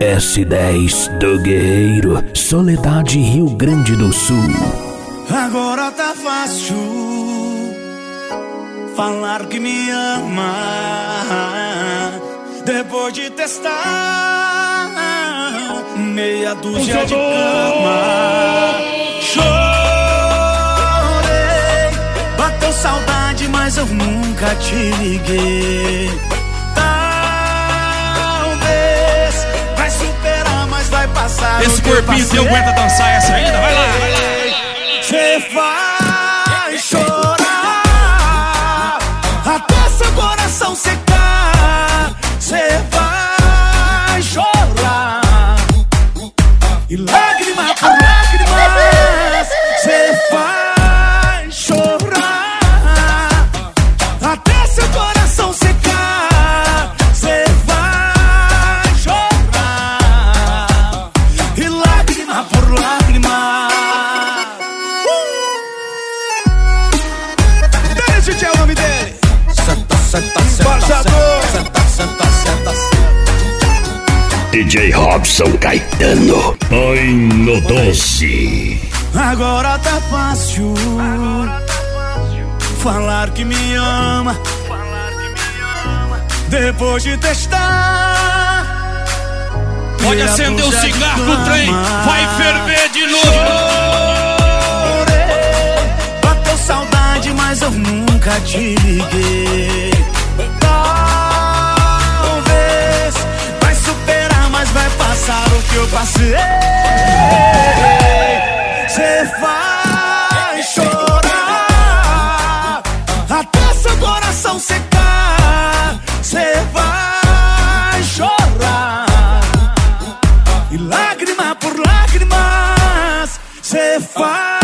S10 do Guerreiro, Soledade, Rio Grande do Sul. Agora tá fácil falar que me ama, depois de testar meia dúzia de cama. Chorei, bateu saudade, mas eu nunca te liguei. Talvez vai superar, mas vai passar. Esse corpinho teu aguenta dançar essa ainda? Vai lá, vai lá. Cê vai chorar até seu coração secar. Cê vai chorar e lágrima por lágrimas. Cê vai chorar até seu coração secar. Cê vai chorar e lágrima por lágrima. Esse é o nome dele. Senta, senta, senta, senta, senta, senta, senta. DJ Robson Caetano, ai no doce. Agora tá fácil falar que me ama, depois de testar. Pode acender o cigarro do trem, vai ferver de novo. Mas eu nunca te liguei. Talvez vai superar, mas vai passar o que eu passei. Cê vai chorar até seu coração secar. Cê vai chorar e lágrima por lágrimas. Cê vai